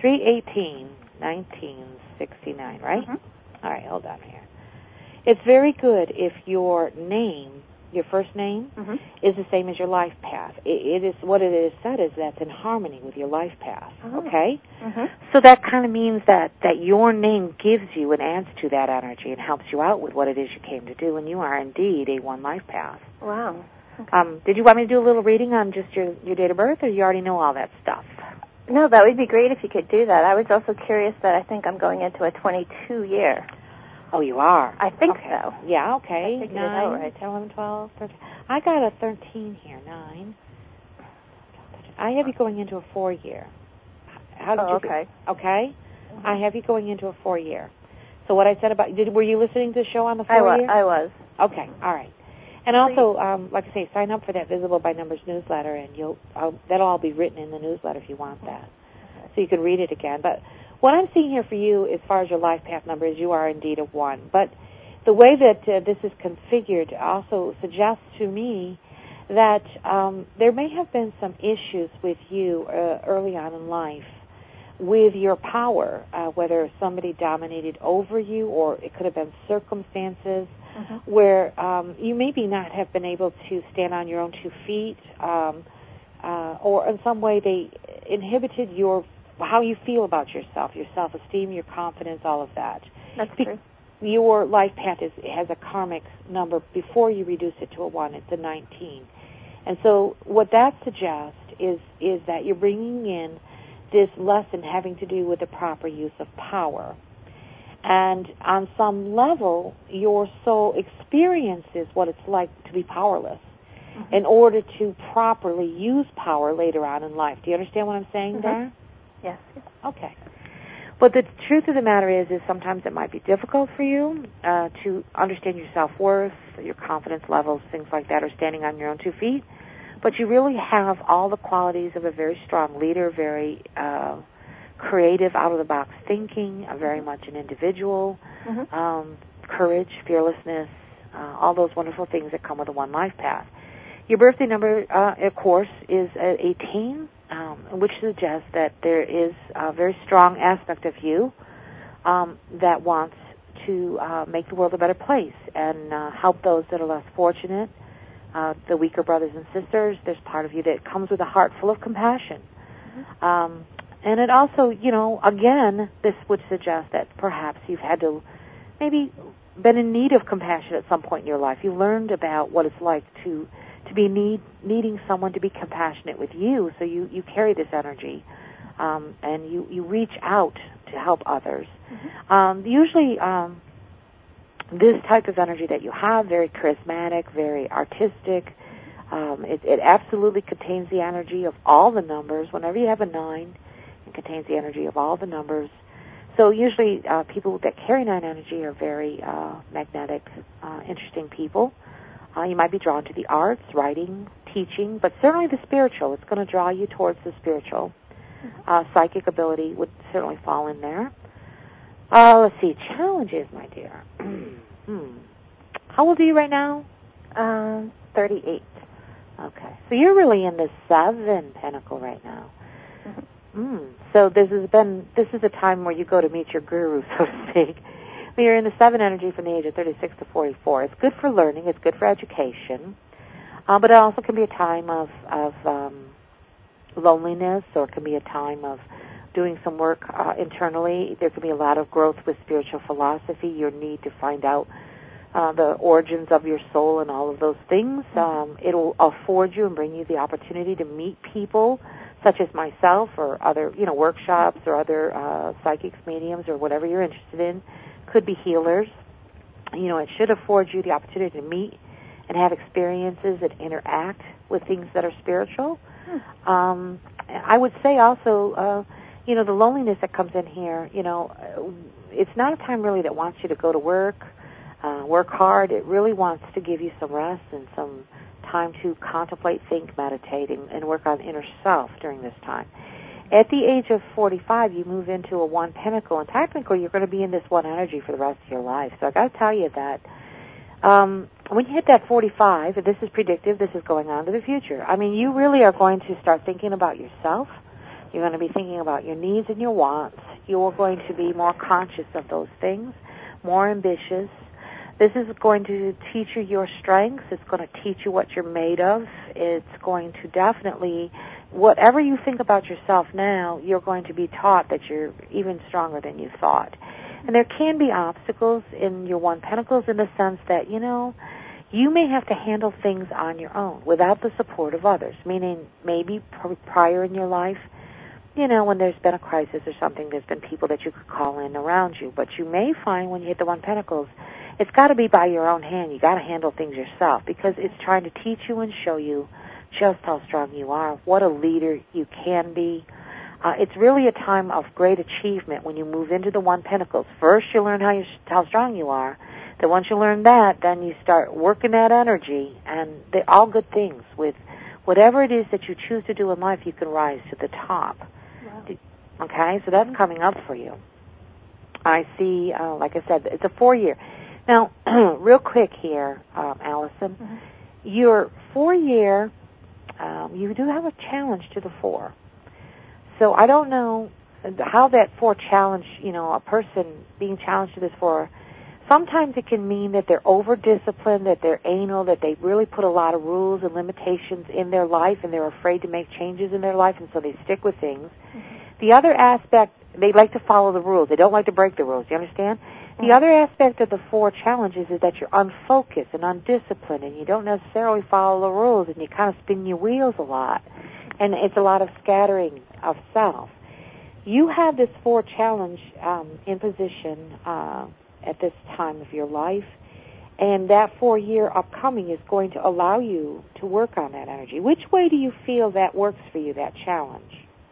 3/18/1969, right? Mm-hmm. All right, hold on here. It's very good if your name, your first name, mm-hmm. is the same as your life path. It is what it is said is that's in harmony with your life path. Oh. Okay? Mm-hmm. So that kind of means that your name gives you and adds to that energy and helps you out with what it is you came to do, and you are indeed a one life path. Wow. Okay. Did you want me to do a little reading on just your date of birth, or you already know all that stuff? No, that would be great if you could do that. I was also curious that I think I'm going into a 22 year. Oh, you are? I think okay. so. Yeah, okay. I figured 9, it out right. 10, 11, 12, 13. I got a 13 here, 9. I have you going into a 4 year. How did you okay. do? Okay? Mm-hmm. I have you going into a 4 year. So what I said about, were you listening to the show on the 4 year? I was. Okay, all right. And also, like I say, sign up for that Visible by Numbers newsletter, and that'll all be written in the newsletter if you want that. So you can read it again. But what I'm seeing here for you, as far as your life path number, is you are indeed a 1. But the way that this is configured also suggests to me that there may have been some issues with you early on in life with your power, whether somebody dominated over you or it could have been circumstances mm-hmm. where you maybe not have been able to stand on your own 2 feet or in some way they inhibited how you feel about yourself, your self-esteem, your confidence, all of that. That's true. Your life path has a karmic number before you reduce it to a 1. It's a 19. And so what that suggests is that you're bringing in this lesson having to do with the proper use of power. And on some level, your soul experiences what it's like to be powerless mm-hmm. in order to properly use power later on in life. Do you understand what I'm saying mm-hmm. there? Yes. Okay. But the truth of the matter is sometimes it might be difficult for you to understand your self-worth, your confidence levels, things like that, or standing on your own 2 feet. But you really have all the qualities of a very strong leader, very creative, out-of-the-box thinking, very much an individual, mm-hmm. Courage, fearlessness, all those wonderful things that come with a one life path. Your birthday number, of course, is 18, which suggests that there is a very strong aspect of you that wants to make the world a better place and help those that are less fortunate, the weaker brothers and sisters. There's part of you that comes with a heart full of compassion. Mm-hmm. And it also, again, this would suggest that perhaps you've had to maybe been in need of compassion at some point in your life. You learned about what it's like to be needing someone to be compassionate with you, so you carry this energy, and you reach out to help others. Usually, this type of energy that you have, very charismatic, very artistic, it absolutely contains the energy of all the numbers. Whenever you have a 9, it contains the energy of all the numbers. So usually people that carry 9 energy are very magnetic, interesting people. You might be drawn to the arts, writing, teaching, but certainly the spiritual. It's going to draw you towards the spiritual. Psychic ability would certainly fall in there. Let's see, challenges, my dear. How old are you right now? 38. Okay, so you're really in the 7 pentacle right now. So this is a time where you go to meet your guru, so to speak. You're in the 7 energy from the age of 36 to 44. It's good for learning. It's good for education. But it also can be a time of loneliness, or it can be a time of doing some work internally. There can be a lot of growth with spiritual philosophy, your need to find out the origins of your soul and all of those things. It'll afford you and bring you the opportunity to meet people such as myself, or other, workshops, or other psychics, mediums, or whatever you're interested in. Could be healers. It should afford you the opportunity to meet and have experiences that interact with things that are spiritual. I would say also, the loneliness that comes in here, it's not a time really that wants you to go to work hard. It really wants to give you some rest and some time to contemplate, think, meditate, and work on inner self during this time. At the age of 45, you move into a 1 pentacle, and technically you're going to be in this 1 energy for the rest of your life. So I got to tell you that when you hit that 45, and this is predictive, this is going on to the future. I mean, you really are going to start thinking about yourself. You're going to be thinking about your needs and your wants. You are going to be more conscious of those things, more ambitious. This is going to teach you your strengths. It's going to teach you what you're made of. It's going to definitely, whatever you think about yourself now, you're going to be taught that you're even stronger than you thought. And there can be obstacles in your 1 pentacles in the sense that, you may have to handle things on your own without the support of others, meaning maybe prior in your life, when there's been a crisis or something, there's been people that you could call in around you. But you may find when you hit the 1 pentacles, it's got to be by your own hand. You got to handle things yourself, because it's trying to teach you and show you just how strong you are, what a leader you can be. It's really a time of great achievement when you move into the 1 pentacles. First, you learn how strong you are. Then once you learn that, then you start working that energy, and they're all good things. With whatever it is that you choose to do in life, you can rise to the top. Wow. Okay, so that's coming up for you. I see, like I said, it's a 4-year. Now, real quick here, Allison, your 4-year, you do have a challenge to the 4. So I don't know how that 4 challenge, a person being challenged to this 4, sometimes it can mean that they're over-disciplined, that they're anal, that they really put a lot of rules and limitations in their life, and they're afraid to make changes in their life, and so they stick with things. The other aspect, they like to follow the rules. They don't like to break the rules. Do you understand? The other aspect of the 4 challenges is that you're unfocused and undisciplined, and you don't necessarily follow the rules, and you kind of spin your wheels a lot, and it's a lot of scattering of self. You have this 4 challenge in position at this time of your life, and that 4-year upcoming is going to allow you to work on that energy. Which way do you feel that works for you, that challenge?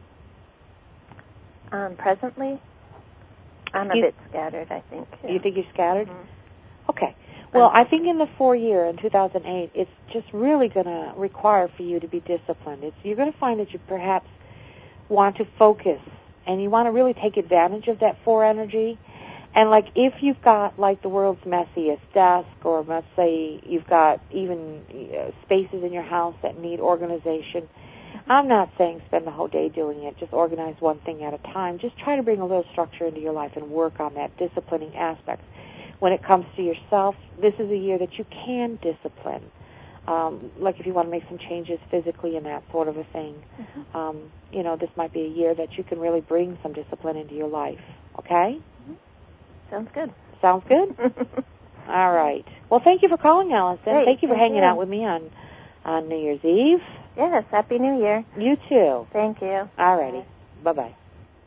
Presently, I'm a bit scattered, I think. Yeah. You think you're scattered? Okay. Well, I think in the 4-year, in 2008, it's just really going to require for you to be disciplined. You're going to find that you perhaps want to focus, and you want to really take advantage of that 4 energy. And, like, if you've got, like, the world's messiest desk, or let's say you've got even spaces in your house that need organization, I'm not saying spend the whole day doing it. Just organize one thing at a time. Just try to bring a little structure into your life and work on that disciplining aspect. When it comes to yourself, this is a year that you can discipline. Like if you want to make some changes physically and that sort of a thing. This might be a year that you can really bring some discipline into your life. Okay? Sounds good. Sounds good? All right. Well, thank you for calling, Allison. Great, thank you for thank hanging you. out with me on New Year's Eve. Yes, Happy New Year. You too. Thank you. All righty. Bye-bye.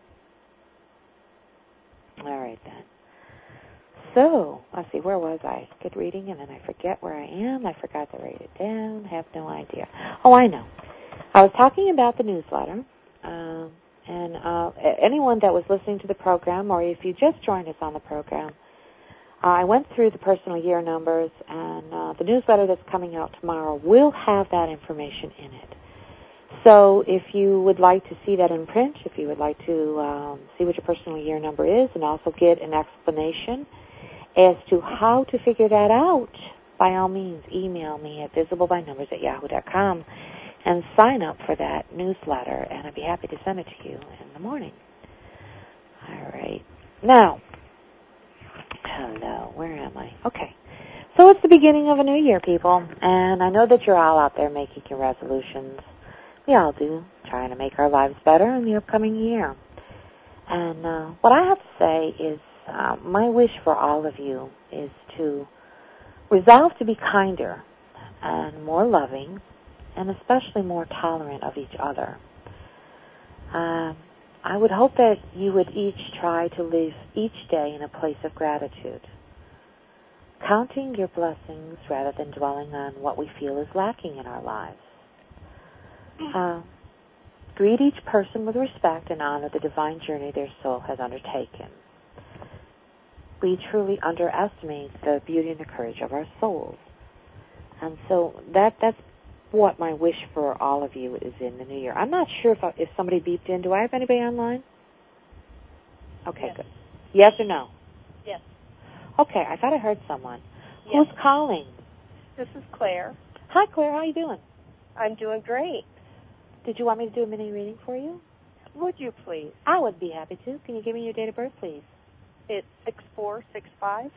All right, then. So, let's see, where was I? Good reading, and then I forget where I am. I forgot to write it down. Have no idea. Oh, I know. I was talking about the newsletter, and anyone that was listening to the program, or if you just joined us on the program, I went through the personal year numbers, and the newsletter that's coming out tomorrow will have that information in it. So if you would like to see that in print, if you would like to see what your personal year number is and also get an explanation as to how to figure that out, by all means, email me at visiblebynumbers@yahoo.com and sign up for that newsletter, and I'd be happy to send it to you in the morning. All right. Now, hello, where am I? Okay. So it's the beginning of a new year, people, and I know that you're all out there making your resolutions. We all do, trying to make our lives better in the upcoming year. And what I have to say is my wish for all of you is to resolve to be kinder and more loving and especially more tolerant of each other. I would hope that you would each try to live each day in a place of gratitude, counting your blessings rather than dwelling on what we feel is lacking in our lives. Greet each person with respect and honor the divine journey their soul has undertaken. We truly underestimate the beauty and the courage of our souls. And so that's what my wish for all of you is in the new year. I'm not sure if somebody beeped in. Do I have anybody online? Okay, yes. Good. Yes or no? Yes. Okay, I thought I heard someone. Yes. Who's calling? This is Claire. Hi, Claire. How are you doing? I'm doing great. Did you want me to do a mini reading for you? Would you please? I would be happy to. Can you give me your date of birth, please? It's 6465.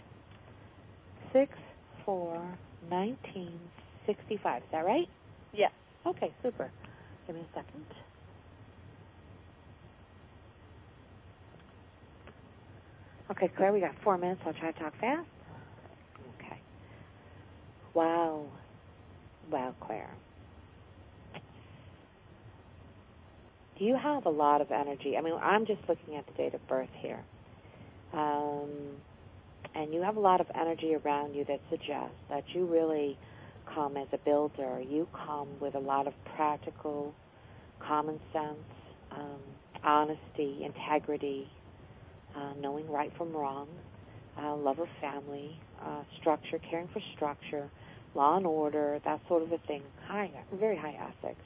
6/4/1965. Is that right? Yes. Okay, super. Give me a second. Okay, Claire, we got 4 minutes. I'll try to talk fast. Okay. Wow. Wow, Claire. Do you have a lot of energy? I mean, I'm just looking at the date of birth here. And you have a lot of energy around you that suggests that you really come as a builder. You come with a lot of practical, common sense, honesty, integrity, knowing right from wrong, love of family, structure, caring for structure, law and order, that sort of a thing. Very high ethics.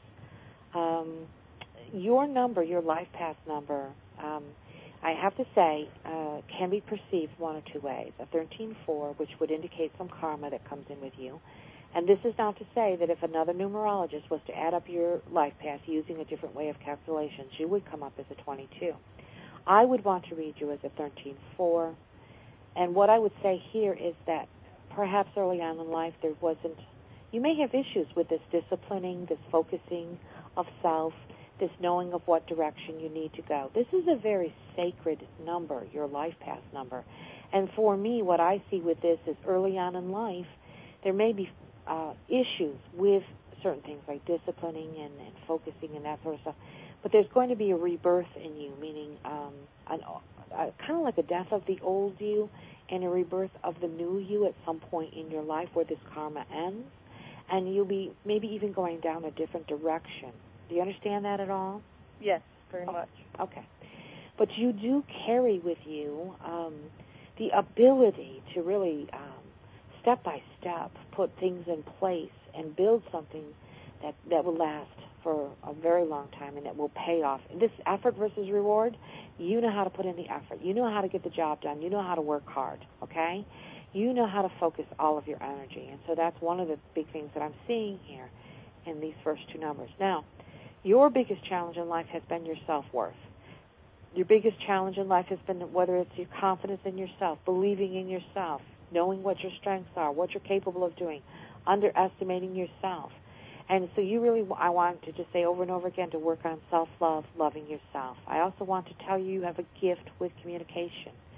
Your number, your life path number, I have to say, can be perceived one of two ways. A 13-4, which would indicate some karma that comes in with you. And this is not to say that if another numerologist was to add up your life path using a different way of calculations, you would come up as a 22. I would want to read you as a 13-4. And what I would say here is that perhaps early on in life you may have issues with this disciplining, this focusing of self, this knowing of what direction you need to go. This is a very sacred number, your life path number. And for me, what I see with this is early on in life, there may be issues with certain things like disciplining and focusing and that sort of stuff. But there's going to be a rebirth in you, meaning kind of like a death of the old you and a rebirth of the new you at some point in your life where this karma ends. And you'll be maybe even going down a different direction. Do you understand that at all? Yes, very much. Okay. But you do carry with you the ability to really, step by step, put things in place and build something that will last for a very long time and that will pay off. This effort versus reward, you know how to put in the effort. You know how to get the job done. You know how to work hard, okay? You know how to focus all of your energy. And so that's one of the big things that I'm seeing here in these first two numbers. Now, your biggest challenge in life has been your self-worth. Your biggest challenge in life has been whether it's your confidence in yourself, believing in yourself, knowing what your strengths are, what you're capable of doing, underestimating yourself. And so I want to just say over and over again to work on self-love, loving yourself. I also want to tell you have a gift with communication.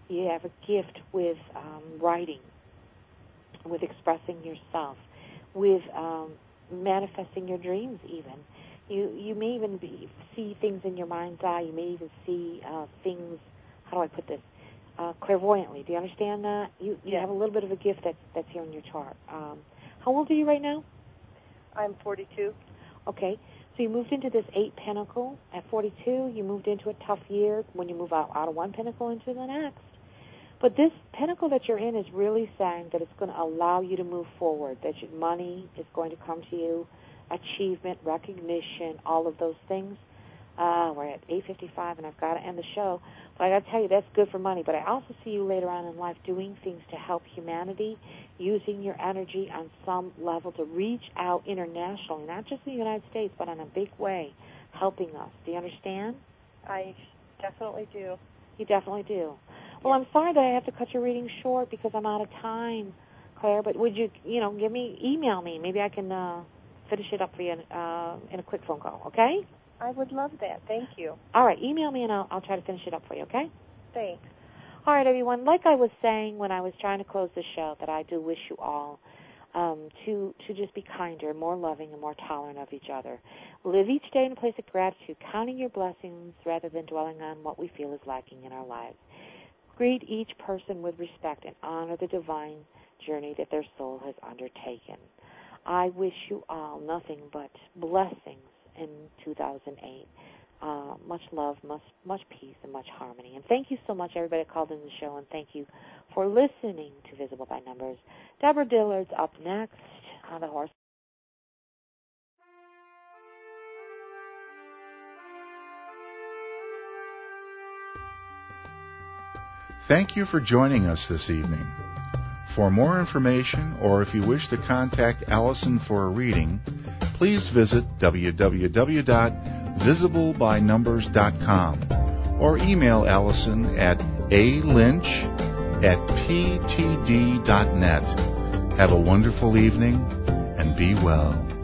You have a gift with writing, with expressing yourself, with manifesting your dreams even. You may even see things in your mind's eye. You may even see things, how do I put this, clairvoyantly. Do you understand that? You have a little bit of a gift that's here in your chart. How old are you right now? I'm 42. Okay. So you moved into this 8 pentacle at 42. You moved into a tough year when you move out of one pentacle into the next. But this pentacle that you're in is really saying that it's going to allow you to move forward, that your money is going to come to you, achievement, recognition, all of those things. We're at 8:55, and I've got to end the show. But I got to tell you, that's good for money. But I also see you later on in life doing things to help humanity, using your energy on some level to reach out internationally, not just in the United States, but in a big way, helping us. Do you understand? I definitely do. You definitely do. Well, I'm sorry that I have to cut your reading short because I'm out of time, Claire. But would you, email me? Maybe I can finish it up for you in a quick phone call. Okay? I would love that. Thank you. All right. Email me and I'll try to finish it up for you. Okay? Thanks. All right, everyone. Like I was saying when I was trying to close the show, that I do wish you all to just be kinder, more loving, and more tolerant of each other. Live each day in a place of gratitude, counting your blessings rather than dwelling on what we feel is lacking in our lives. Greet each person with respect and honor the divine journey that their soul has undertaken. I wish you all nothing but blessings in 2008. Much love, much peace, and much harmony. And thank you so much, everybody that called in the show, and thank you for listening to Visible by Numbers. Deborah Dillard's up next on the horse. Thank you for joining us this evening. For more information, or if you wish to contact Allison for a reading, please visit www.visiblebynumbers.com or email Allison at alynch@ptd.net. Have a wonderful evening and be well.